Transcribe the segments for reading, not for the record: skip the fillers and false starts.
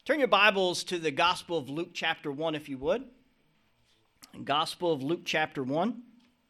Turn your Bibles to the Gospel of Luke chapter 1, if you would. Gospel of Luke chapter 1.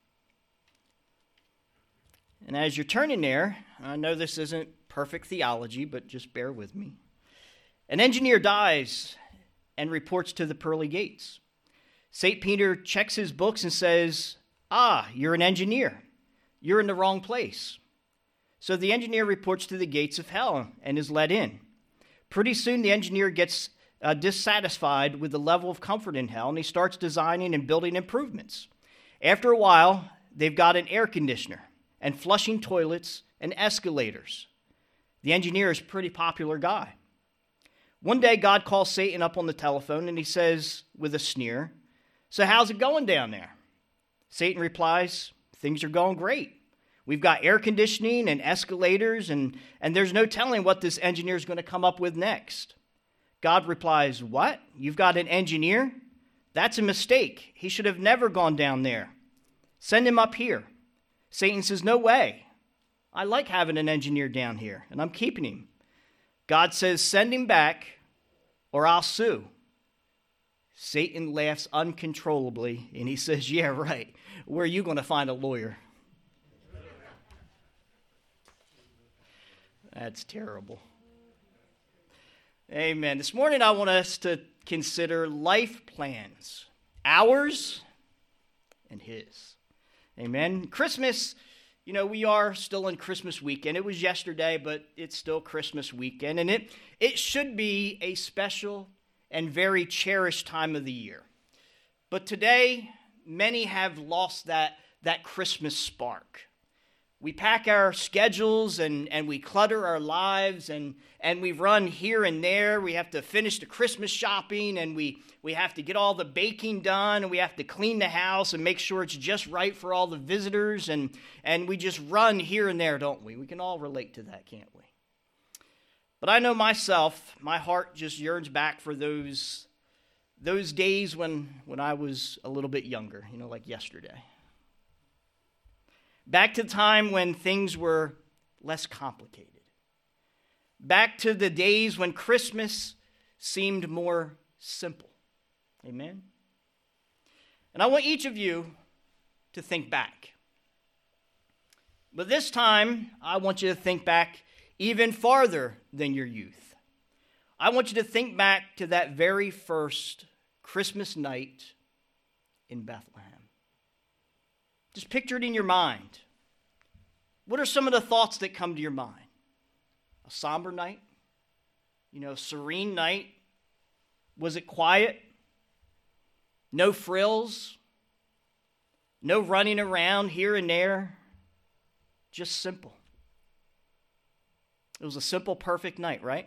And as you're turning there, I know this isn't perfect theology, but just bear with me. An engineer dies and reports to the pearly gates. St. Peter checks his books and says, you're an engineer. You're in the wrong place. So the engineer reports to the gates of hell and is let in. Pretty soon, the engineer gets dissatisfied with the level of comfort in hell, and he starts designing and building improvements. After a while, they've got an air conditioner and flushing toilets and escalators. The engineer is a pretty popular guy. One day, God calls Satan up on the telephone, and he says with a sneer, "So how's it going down there?" Satan replies, "Things are going great. We've got air conditioning and escalators, and there's no telling what this engineer is going to come up with next." God replies, "What? You've got an engineer? That's a mistake. He should have never gone down there. Send him up here." Satan says, "No way. I like having an engineer down here, and I'm keeping him." God says, "Send him back, or I'll sue." Satan laughs uncontrollably, and he says, "Yeah, right. Where are you going to find a lawyer?" That's terrible. Amen. This morning I want us to consider life plans, ours and his. Amen. Christmas, we are still in Christmas weekend. It was yesterday, but it's still Christmas weekend, and it should be a special and very cherished time of the year. But today, many have lost that Christmas spark. We pack our schedules and we clutter our lives and we run here and there. We have to finish the Christmas shopping and we have to get all the baking done and we have to clean the house and make sure it's just right for all the visitors and we just run here and there, don't we? We can all relate to that, can't we? But I know myself, my heart just yearns back for those days when I was a little bit younger, like yesterday. Back to the time when things were less complicated. Back to the days when Christmas seemed more simple. Amen? And I want each of you to think back. But this time, I want you to think back even farther than your youth. I want you to think back to that very first Christmas night in Bethlehem. Just picture it in your mind. What are some of the thoughts that come to your mind? A somber night? A serene night? Was it quiet? No frills? No running around here and there? Just simple. It was a simple, perfect night, right?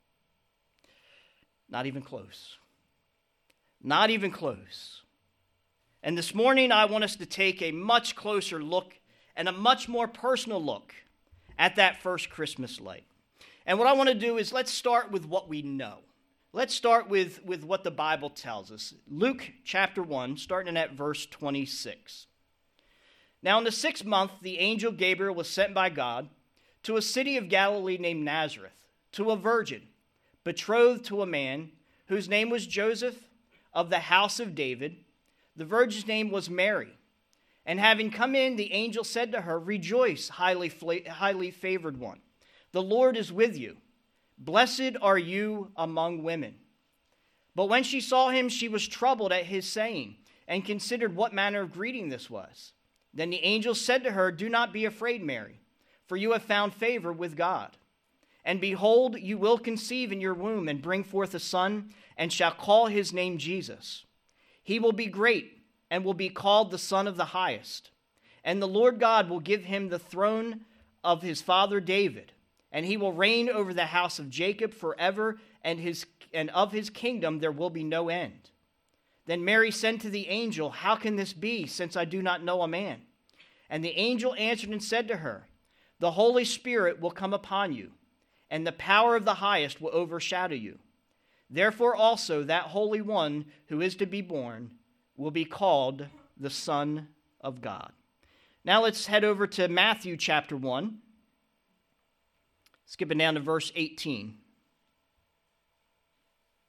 Not even close. Not even close. And this morning, I want us to take a much closer look and a much more personal look at that first Christmas light. And what I want to do is let's start with what we know. Let's start with what the Bible tells us. Luke chapter 1, starting at verse 26. Now in the 6th month, the angel Gabriel was sent by God to a city of Galilee named Nazareth, to a virgin, betrothed to a man whose name was Joseph of the house of David. The virgin's name was Mary. And having come in, the angel said to her, "Rejoice, highly favored one. The Lord is with you. Blessed are you among women." But when she saw him, she was troubled at his saying, and considered what manner of greeting this was. Then the angel said to her, "Do not be afraid, Mary, for you have found favor with God. And behold, you will conceive in your womb and bring forth a son, and shall call his name Jesus. He will be great and will be called the Son of the Highest. And the Lord God will give him the throne of his father David, and he will reign over the house of Jacob forever, and of his kingdom there will be no end." Then Mary said to the angel, "How can this be, since I do not know a man?" And the angel answered and said to her, "The Holy Spirit will come upon you, and the power of the Highest will overshadow you. Therefore also that Holy One who is to be born will be called the Son of God." Now let's head over to Matthew chapter 1. Skipping down to verse 18.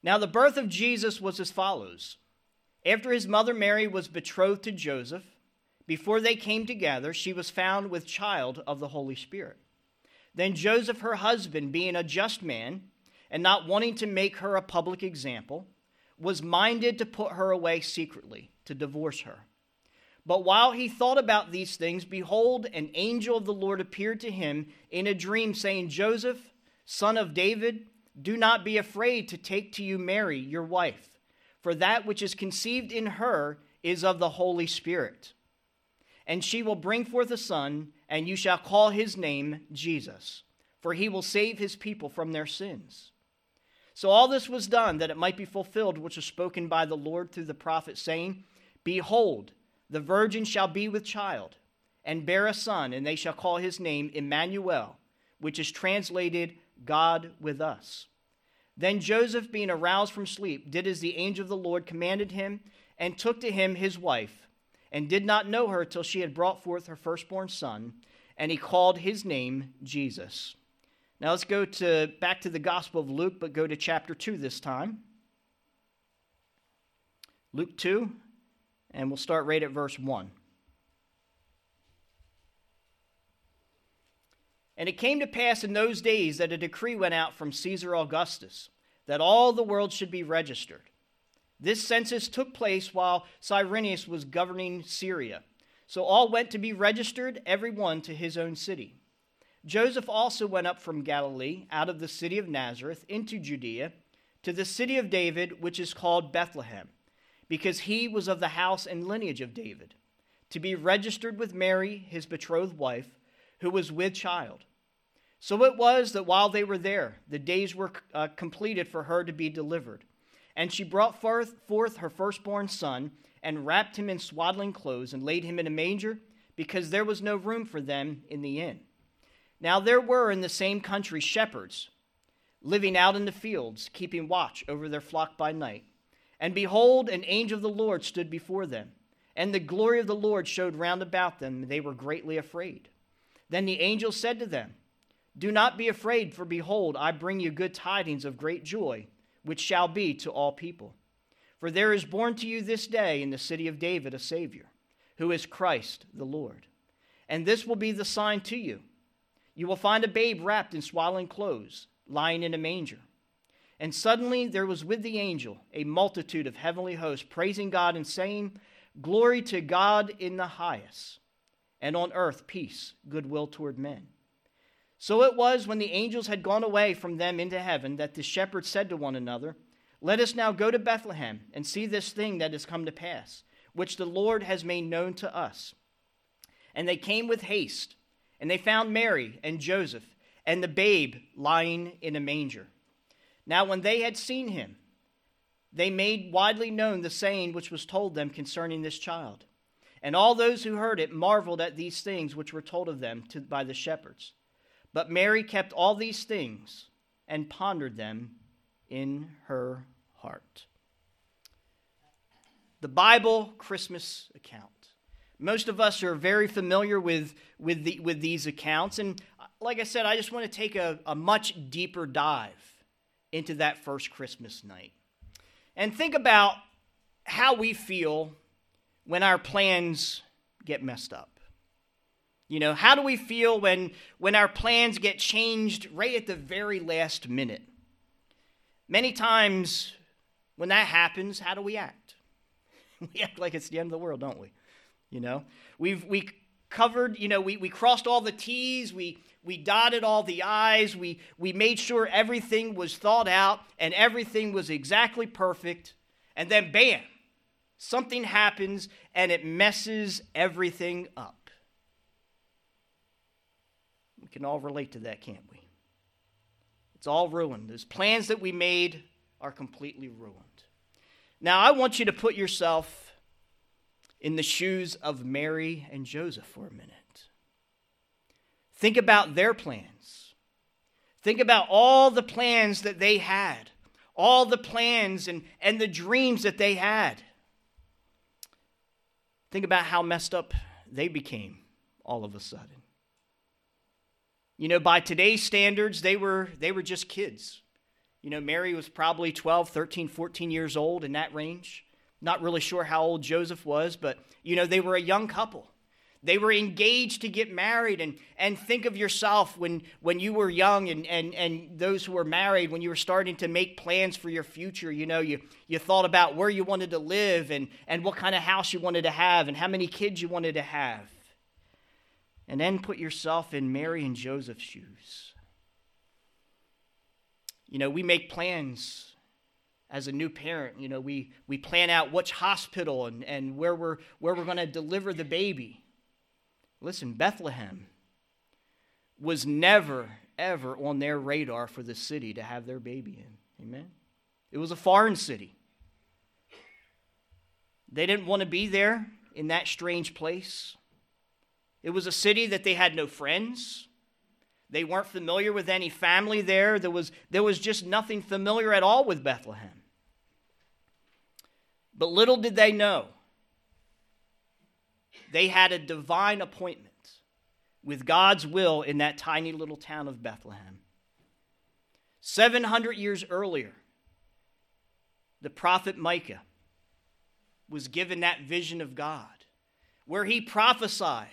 Now the birth of Jesus was as follows. After his mother Mary was betrothed to Joseph, before they came together, she was found with child of the Holy Spirit. Then Joseph, her husband, being a just man, and not wanting to make her a public example, was minded to put her away secretly, to divorce her. But while he thought about these things, behold, an angel of the Lord appeared to him in a dream, saying, Joseph, son of David, do not be afraid to take to you Mary, your wife, for that which is conceived in her is of the Holy Spirit. And she will bring forth a son, and you shall call his name Jesus, for he will save his people from their sins. So all this was done that it might be fulfilled, which was spoken by the Lord through the prophet, saying, Behold, the virgin shall be with child, and bear a son, and they shall call his name Emmanuel, which is translated God with us. Then Joseph, being aroused from sleep, did as the angel of the Lord commanded him, and took to him his wife, and did not know her till she had brought forth her firstborn son, and he called his name Jesus. Now let's go back to the Gospel of Luke, but go to chapter 2 this time. Luke 2, and we'll start right at verse 1. And it came to pass in those days that a decree went out from Caesar Augustus, that all the world should be registered. This census took place while Cyrenius was governing Syria. So all went to be registered, every one to his own city. Joseph also went up from Galilee, out of the city of Nazareth, into Judea, to the city of David, which is called Bethlehem, because he was of the house and lineage of David, to be registered with Mary, his betrothed wife, who was with child. So it was that while they were there, the days were completed for her to be delivered. And she brought forth her firstborn son, and wrapped him in swaddling clothes, and laid him in a manger, because there was no room for them in the inn. Now there were in the same country shepherds, living out in the fields, keeping watch over their flock by night. And behold, an angel of the Lord stood before them, and the glory of the Lord showed round about them, and they were greatly afraid. Then the angel said to them, Do not be afraid, for behold, I bring you good tidings of great joy, which shall be to all people. For there is born to you this day in the city of David a Savior, who is Christ the Lord. And this will be the sign to you. You will find a babe wrapped in swaddling clothes, lying in a manger. And suddenly there was with the angel a multitude of heavenly hosts, praising God and saying, Glory to God in the highest, and on earth peace, goodwill toward men. So it was when the angels had gone away from them into heaven that the shepherds said to one another, Let us now go to Bethlehem and see this thing that has come to pass, which the Lord has made known to us. And they came with haste, and they found Mary and Joseph and the babe lying in a manger. Now when they had seen him, they made widely known the saying which was told them concerning this child. And all those who heard it marveled at these things which were told of them by the shepherds. But Mary kept all these things and pondered them in her heart. The Bible Christmas account. Most of us are very familiar with these accounts. And like I said, I just want to take a much deeper dive into that first Christmas night. And think about how we feel when our plans get messed up. You know, how do we feel when our plans get changed right at the very last minute? Many times when that happens, how do we act? We act like it's the end of the world, don't we? You know, we covered, you know, we crossed all the T's, we dotted all the I's, we made sure everything was thought out and everything was exactly perfect, and then bam, something happens and it messes everything up. We can all relate to that, can't we? It's all ruined. Those plans that we made are completely ruined. Now, I want you to put yourself in the shoes of Mary and Joseph for a minute. Think about their plans. Think about all the plans that they had, all the plans and the dreams that they had. Think about how messed up they became all of a sudden. You know, by today's standards, they were just kids. Mary was probably 12, 13, 14 years old, in that range. Not really sure how old Joseph was, but, they were a young couple. They were engaged to get married. And think of yourself when you were young and those who were married, when you were starting to make plans for your future. You thought about where you wanted to live and what kind of house you wanted to have and how many kids you wanted to have. And then put yourself in Mary and Joseph's shoes. We make plans as a new parent. We plan out which hospital and where we're going to deliver the baby. Listen, Bethlehem was never, ever on their radar for the city to have their baby in. Amen? It was a foreign city. They didn't want to be there in that strange place. It was a city that they had no friends. They weren't familiar with any family there. There was just nothing familiar at all with Bethlehem. But little did they know, they had a divine appointment with God's will in that tiny little town of Bethlehem. 700 years earlier, the prophet Micah was given that vision of God, where he prophesied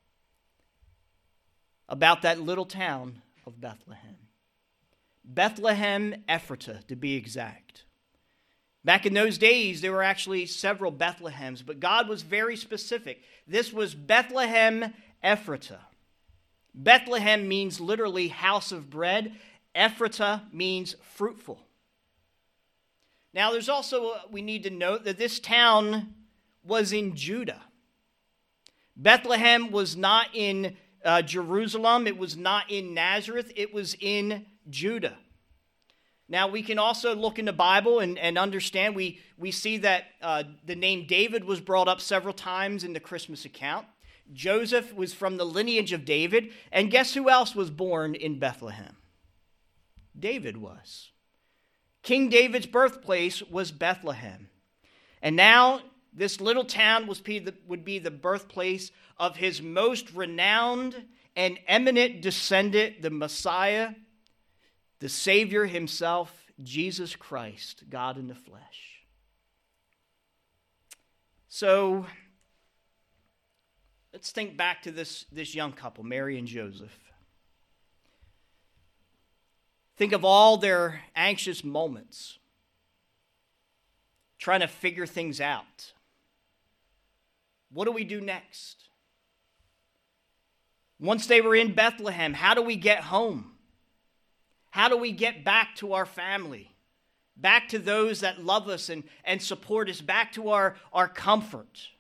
about that little town of Bethlehem. Bethlehem Ephratah, to be exact. Back in those days, there were actually several Bethlehems, but God was very specific. This was Bethlehem Ephratah. Bethlehem means literally house of bread. Ephratah means fruitful. Now, there's also, we need to note that this town was in Judah. Bethlehem was not in Jerusalem. It was not in Nazareth. It was in Judah. Now, we can also look in the Bible and understand. We see that the name David was brought up several times in the Christmas account. Joseph was from the lineage of David. And guess who else was born in Bethlehem? David was. King David's birthplace was Bethlehem. And now this little town would be the birthplace of his most renowned and eminent descendant, the Messiah, the Savior himself, Jesus Christ, God in the flesh. So let's think back to this young couple, Mary and Joseph. Think of all their anxious moments, trying to figure things out. What do we do next? Once they were in Bethlehem, how do we get home? How do we get back to our family? Back to those that love us and support us, back to our comfort,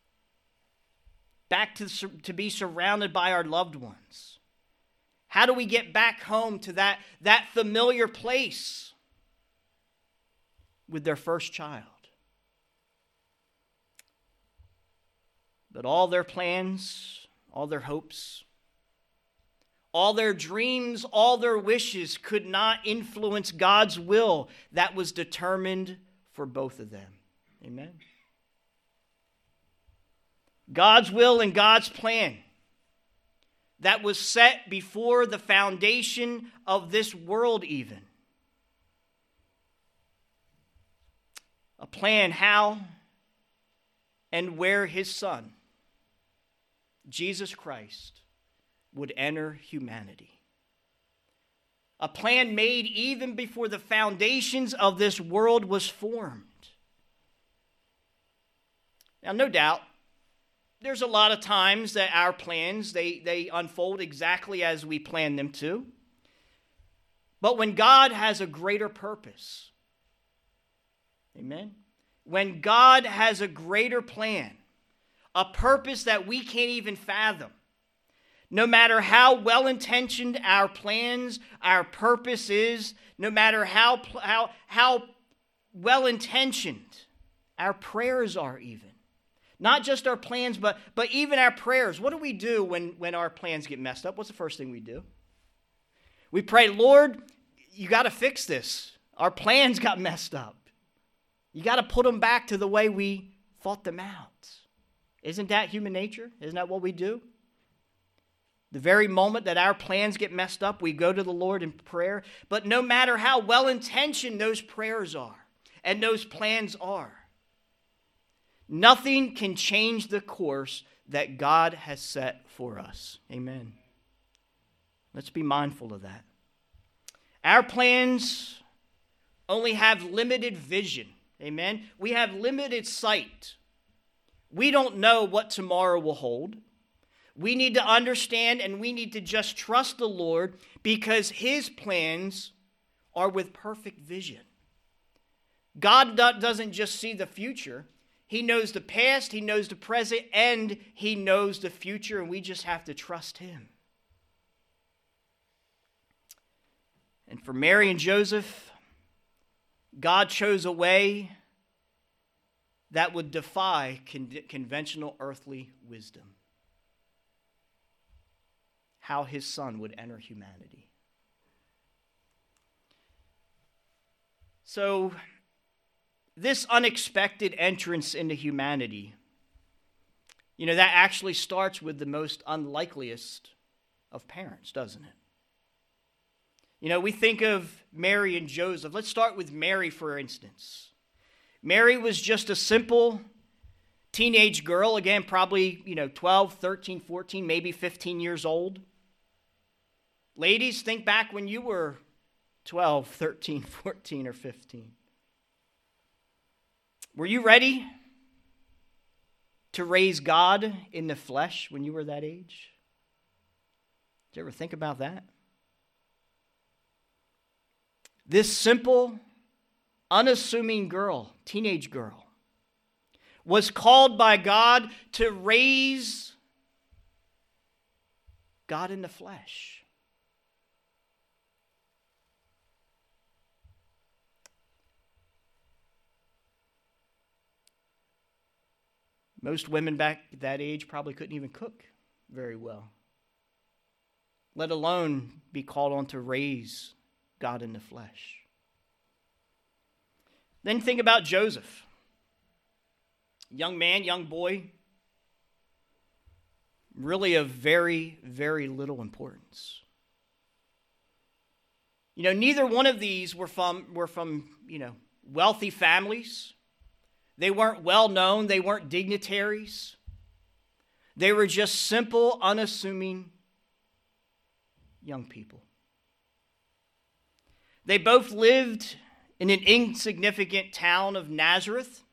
back to be surrounded by our loved ones. How do we get back home to that familiar place with their first child? But all their plans, all their hopes, all their dreams, all their wishes could not influence God's will that was determined for both of them. Amen? God's will and God's plan that was set before the foundation of this world even. A plan how and where his Son, Jesus Christ, would enter humanity. A plan made even before the foundations of this world was formed. Now, no doubt, there's a lot of times that our plans, they unfold exactly as we plan them to. But when God has a greater purpose, amen? When God has a greater plan, a purpose that we can't even fathom, no matter how well-intentioned our plans, our purpose is, no matter how well-intentioned our prayers are even. Not just our plans, but even our prayers. What do we do when our plans get messed up? What's the first thing we do? We pray, Lord, you got to fix this. Our plans got messed up. You got to put them back to the way we thought them out. Isn't that human nature? Isn't that what we do? The very moment that our plans get messed up, we go to the Lord in prayer. But no matter how well-intentioned those prayers are and those plans are, nothing can change the course that God has set for us. Amen. Let's be mindful of that. Our plans only have limited vision. Amen. We have limited sight. We don't know what tomorrow will hold. We need to understand and we need to just trust the Lord because His plans are with perfect vision. God doesn't just see the future. He knows the past, He knows the present, and He knows the future, and we just have to trust Him. And for Mary and Joseph, God chose a way that would defy conventional earthly wisdom. How His Son would enter humanity. So, this unexpected entrance into humanity, that actually starts with the most unlikeliest of parents, doesn't it? We think of Mary and Joseph. Let's start with Mary, for instance. Mary was just a simple teenage girl, again, probably, 12, 13, 14, maybe 15 years old. Ladies, think back when you were 12, 13, 14, or 15. Were you ready to raise God in the flesh when you were that age? Did you ever think about that? This simple, unassuming girl, teenage girl, was called by God to raise God in the flesh. Most women back at that age probably couldn't even cook very well, let alone be called on to raise God in the flesh. Then think about Joseph. Young man, young boy, really of very, very little importance. Neither one of these were from wealthy families. They weren't well known. They weren't dignitaries. They were just simple, unassuming young people. They both lived in an insignificant town of Nazareth.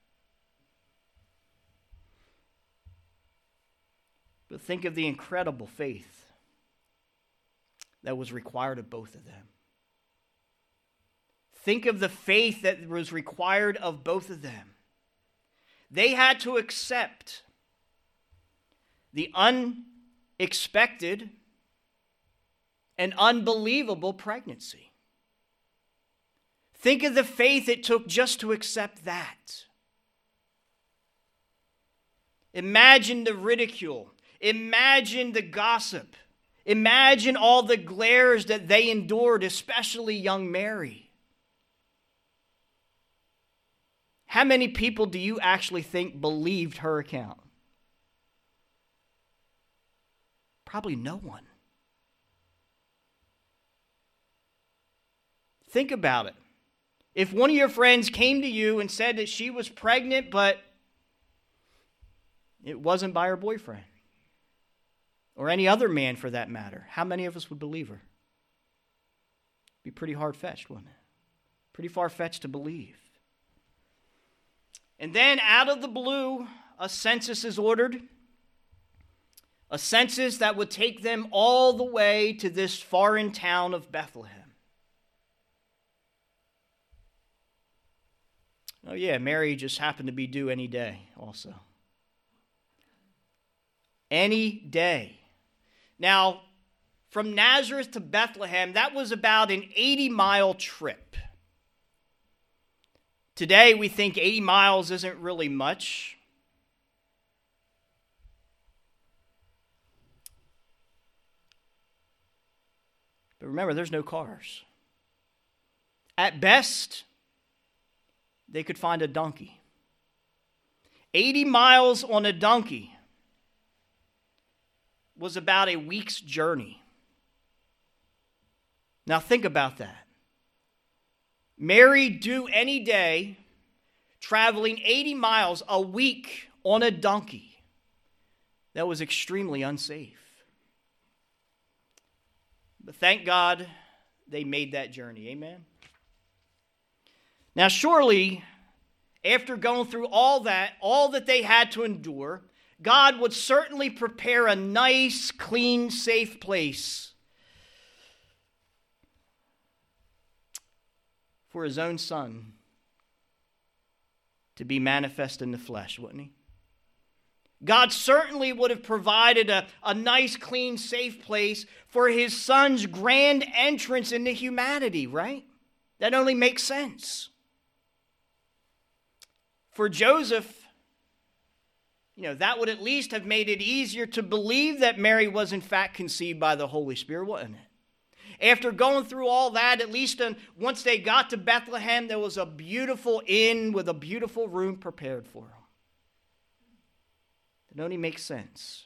But think of the incredible faith that was required of both of them. Think of the faith that was required of both of them. They had to accept the unexpected and unbelievable pregnancy. Think of the faith it took just to accept that. Imagine the ridicule. Imagine the gossip. Imagine all the glares that they endured, especially young Mary. How many people do you actually think believed her account? Probably no one. Think about it. If one of your friends came to you and said that she was pregnant, but it wasn't by her boyfriend, or any other man for that matter, how many of us would believe her? It'd be pretty hard-fetched, wouldn't it? Pretty far-fetched to believe. And then out of the blue, a census is ordered. A census that would take them all the way to this foreign town of Bethlehem. Oh yeah, Mary just happened to be due any day also. Any day. Now, from Nazareth to Bethlehem, that was about an 80-mile trip. Today, we think 80 miles isn't really much. But remember, there's no cars. At best, they could find a donkey. 80 miles on a donkey was about a week's journey. Now think about that. Mary due any day, traveling 80 miles a week on a donkey. That was extremely unsafe. But thank God they made that journey. Amen. Now surely, after going through all that they had to endure, God would certainly prepare a nice, clean, safe place for his own Son to be manifest in the flesh, wouldn't he? God certainly would have provided a nice, clean, safe place for his Son's grand entrance into humanity, right? That only makes sense. For Joseph, that would at least have made it easier to believe that Mary was in fact conceived by the Holy Spirit, wouldn't it? After going through all that, at least once they got to Bethlehem, there was a beautiful inn with a beautiful room prepared for them. It only makes sense.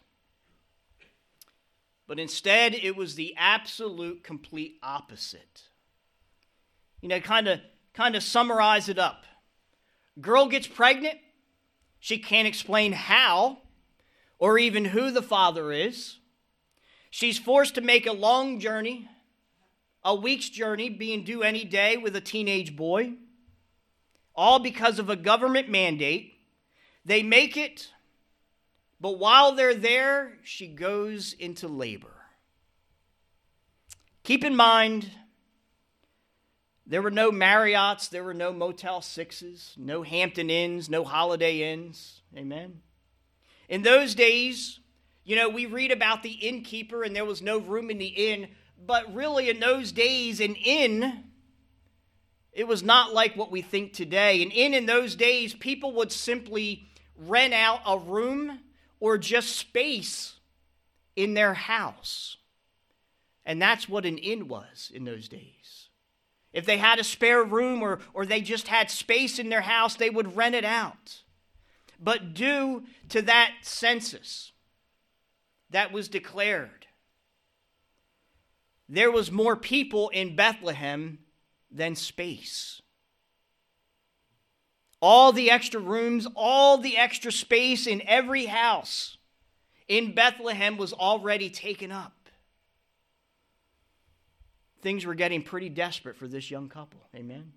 But instead, it was the absolute, complete opposite. Kind of summarize it up. Girl gets pregnant. She can't explain how or even who the father is. She's forced to make a long journey, a week's journey, being due any day with a teenage boy, all because of a government mandate. They make it, but while they're there, she goes into labor. Keep in mind, there were no Marriotts, there were no Motel 6s, no Hampton Inns, no Holiday Inns. Amen. In those days, we read about the innkeeper and there was no room in the inn, but really in those days, an inn, it was not like what we think today. An inn in those days, people would simply rent out a room or just space in their house. And that's what an inn was in those days. If they had a spare room or they just had space in their house, they would rent it out. But due to that census that was declared, there was more people in Bethlehem than space. All the extra rooms, all the extra space in every house in Bethlehem was already taken up. Things were getting pretty desperate for this young couple. Amen.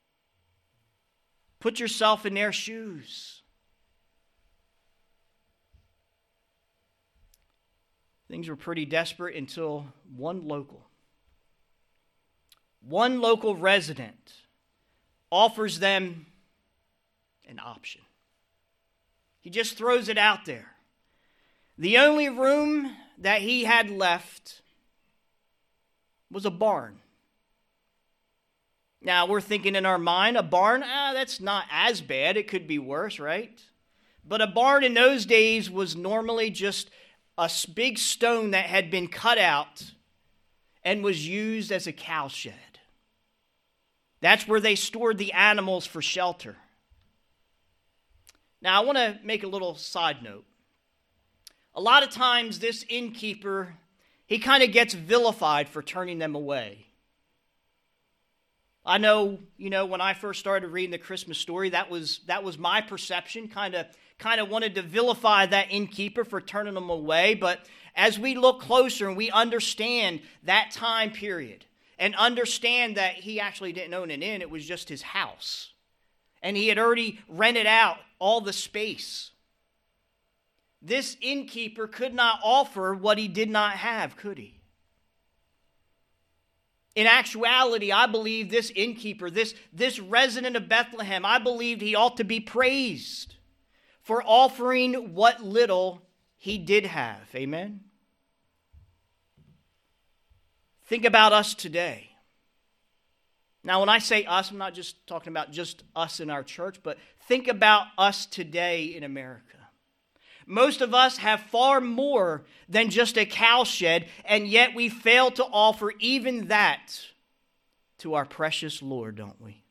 Put yourself in their shoes. Things were pretty desperate until one local resident offers them an option. He just throws it out there. The only room that he had left was a barn. Now, we're thinking in our mind, a barn, that's not as bad. It could be worse, right? But a barn in those days was normally just a big stone that had been cut out and was used as a cow shed. That's where they stored the animals for shelter. Now, I want to make a little side note. A lot of times, this innkeeper, he kind of gets vilified for turning them away. I know, when I first started reading the Christmas story, that was my perception, kind of wanted to vilify that innkeeper for turning them away. But as we look closer and we understand that time period and understand that he actually didn't own an inn, it was just his house. And he had already rented out all the space. This innkeeper could not offer what he did not have, could he? In actuality, I believe this innkeeper, this resident of Bethlehem, I believed he ought to be praised for offering what little he did have. Amen? Think about us today. Now, when I say us, I'm not just talking about just us in our church, but think about us today in America. Most of us have far more than just a cow shed, and yet we fail to offer even that to our precious Lord, don't we?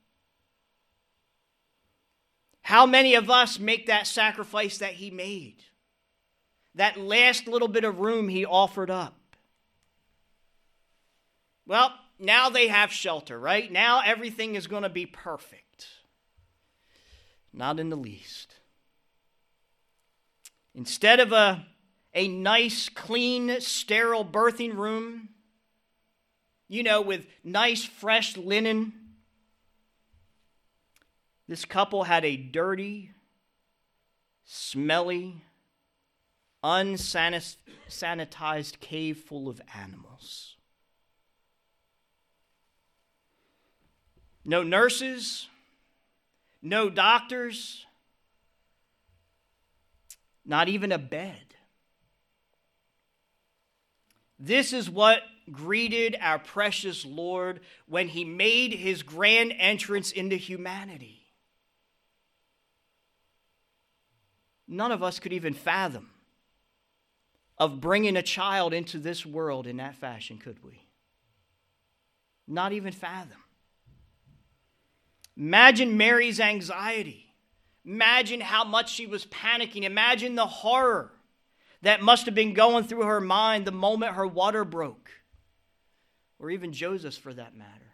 How many of us make that sacrifice that he made? that last little bit of room he offered up. Well, now they have shelter, right? Now everything is going to be perfect. Not in the least. Instead of a nice, clean, sterile birthing room, with nice, fresh linen, this couple had a dirty, smelly, unsanitized cave full of animals. No nurses, no doctors, not even a bed. This is what greeted our precious Lord when he made his grand entrance into humanity. None of us could even fathom of bringing a child into this world in that fashion, could we? Not even fathom. Imagine Mary's anxiety. Imagine how much she was panicking. Imagine the horror that must have been going through her mind the moment her water broke. Or even Joseph's, for that matter.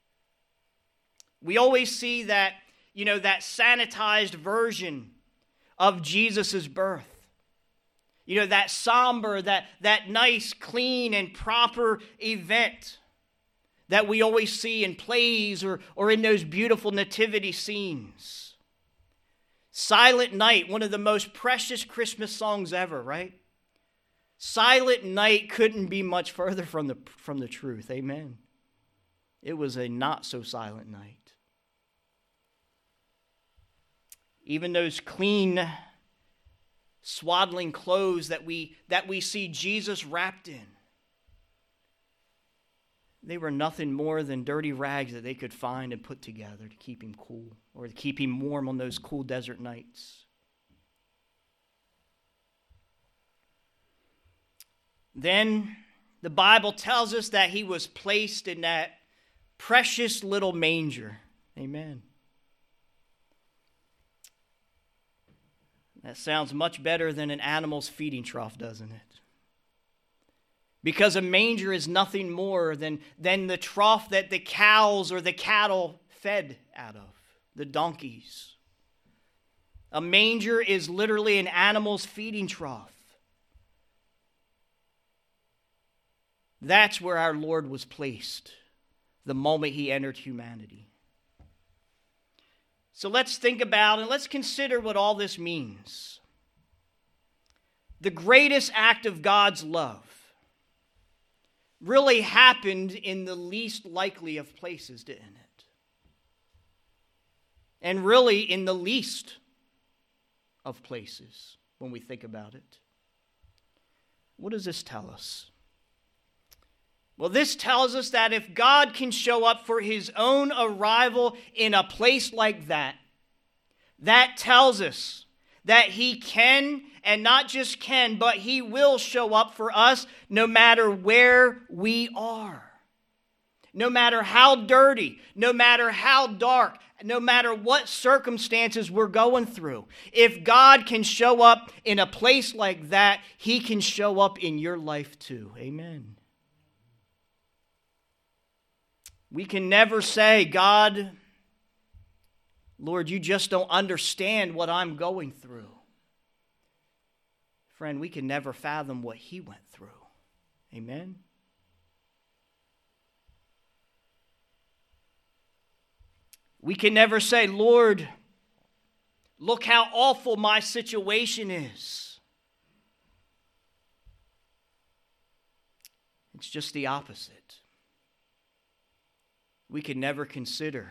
We always see that, that sanitized version of Jesus' birth. That somber, that nice, clean, and proper event that we always see in plays or in those beautiful nativity scenes. Silent Night, one of the most precious Christmas songs ever, right? Silent Night couldn't be much further from the truth, amen. It was a not so silent night. Even those clean, swaddling clothes that we see Jesus wrapped in, they were nothing more than dirty rags that they could find and put together to keep him cool or to keep him warm on those cool desert nights. Then the Bible tells us that he was placed in that precious little manger. Amen. That sounds much better than an animal's feeding trough, doesn't it? Because a manger is nothing more than the trough that the cows or the cattle fed out of, the donkeys. A manger is literally an animal's feeding trough. That's where our Lord was placed the moment he entered humanity. So let's think about and let's consider what all this means. The greatest act of God's love really happened in the least likely of places, didn't it? And really in the least of places when we think about it. What does this tell us? Well, this tells us that if God can show up for his own arrival in a place like that, that tells us that he can, and not just can, but he will show up for us no matter where we are. No matter how dirty, no matter how dark, no matter what circumstances we're going through. If God can show up in a place like that, he can show up in your life too. Amen. We can never say, God, Lord, you just don't understand what I'm going through. Friend, we can never fathom what he went through. Amen? We can never say, Lord, look how awful my situation is. It's just the opposite. We can never consider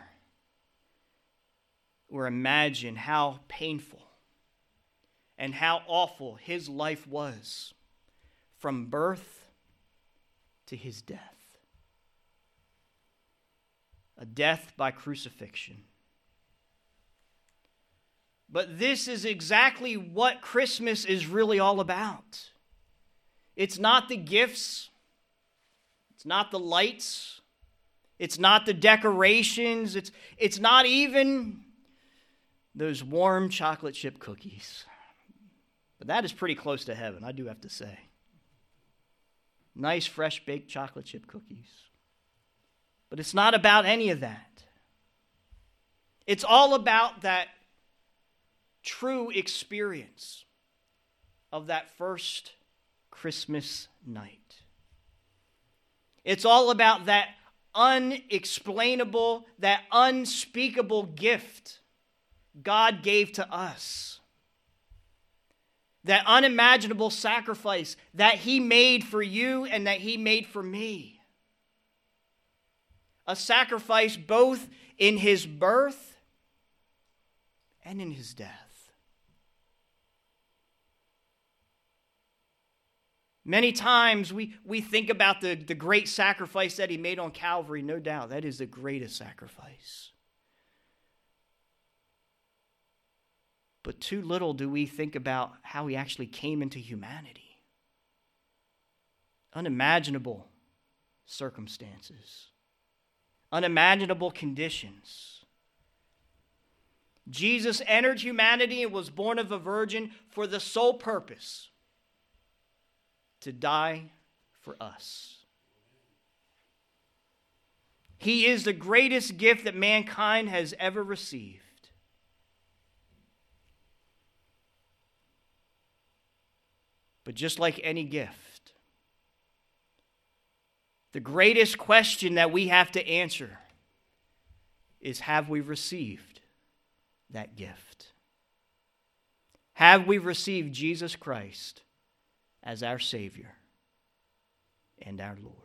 or imagine how painful and how awful his life was from birth to his death. A death by crucifixion. But this is exactly what Christmas is really all about. It's not the gifts. It's not the lights. It's not the decorations. It's not even those warm chocolate chip cookies. But that is pretty close to heaven, I do have to say. Nice, fresh baked chocolate chip cookies. But it's not about any of that. It's all about that true experience of that first Christmas night. It's all about that unexplainable, that unspeakable gift God gave to us. That unimaginable sacrifice that He made for you and that He made for me. A sacrifice both in His birth and in His death. Many times we think about the great sacrifice that He made on Calvary. No doubt, that is the greatest sacrifice. But too little do we think about how He actually came into humanity. Unimaginable circumstances. Unimaginable conditions. Jesus entered humanity and was born of a virgin for the sole purpose to die for us. He is the greatest gift that mankind has ever received. But just like any gift, the greatest question that we have to answer is, have we received that gift? Have we received Jesus Christ as our Savior and our Lord?